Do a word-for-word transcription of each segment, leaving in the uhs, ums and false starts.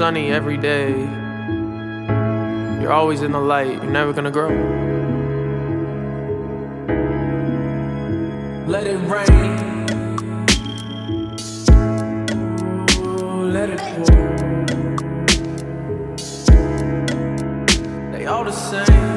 sunny every day. You're always in the light, you're never gonna grow. Let it rain. Ooh, let it pour. They all the same.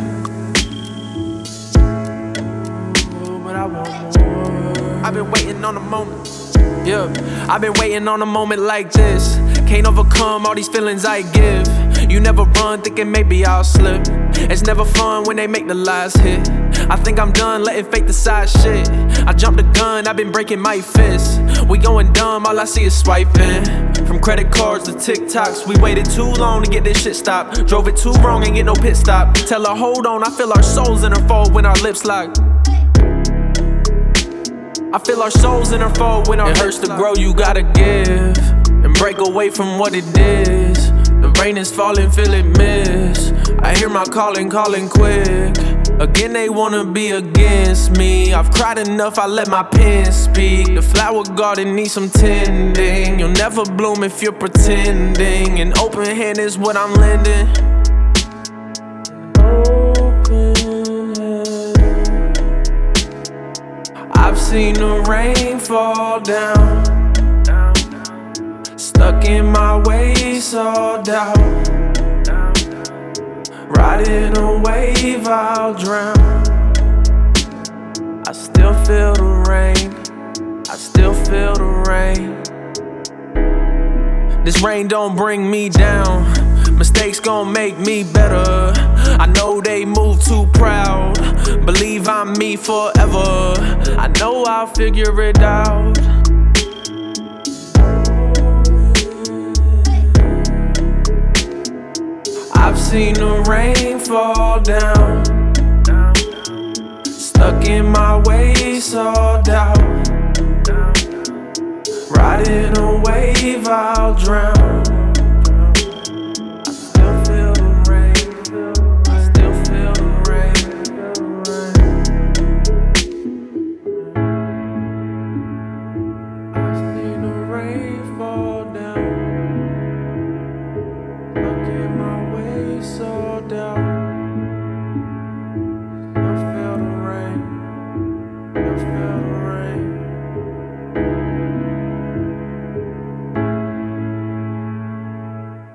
Ooh, but I want more. I've been waiting on a moment. Yeah, I've been waiting on a moment like this. Can't overcome all these feelings I give. You never run thinking maybe I'll slip. It's never fun when they make the last hit. I think I'm done letting fate decide shit. I jumped the gun, I've been breaking my fists. We going dumb, all I see is swiping. From credit cards to TikToks, we waited too long to get this shit stopped. Drove it too wrong and get no pit stop. Tell her hold on, I feel our souls interfold when our lips lock. I feel our souls interfold when our It hurts to grow, you gotta give and break away from what it is. The rain is falling, feel it miss. I hear my calling, calling quick. Again they wanna be against me. I've cried enough, I let my pen speak. The flower garden needs some tending. You'll never bloom if you're pretending. An open hand is what I'm lending. I've seen the rain fall down, stuck in my ways, all doubt. Riding a wave, I'll drown. I still feel the rain, I still feel the rain. This rain don't bring me down, mistakes gon' make me better. I know they move too proud, believe I'm me forever. I know I'll figure it out. I've seen the rain fall down, stuck in my ways, all doubt. Riding a wave, I'll drown.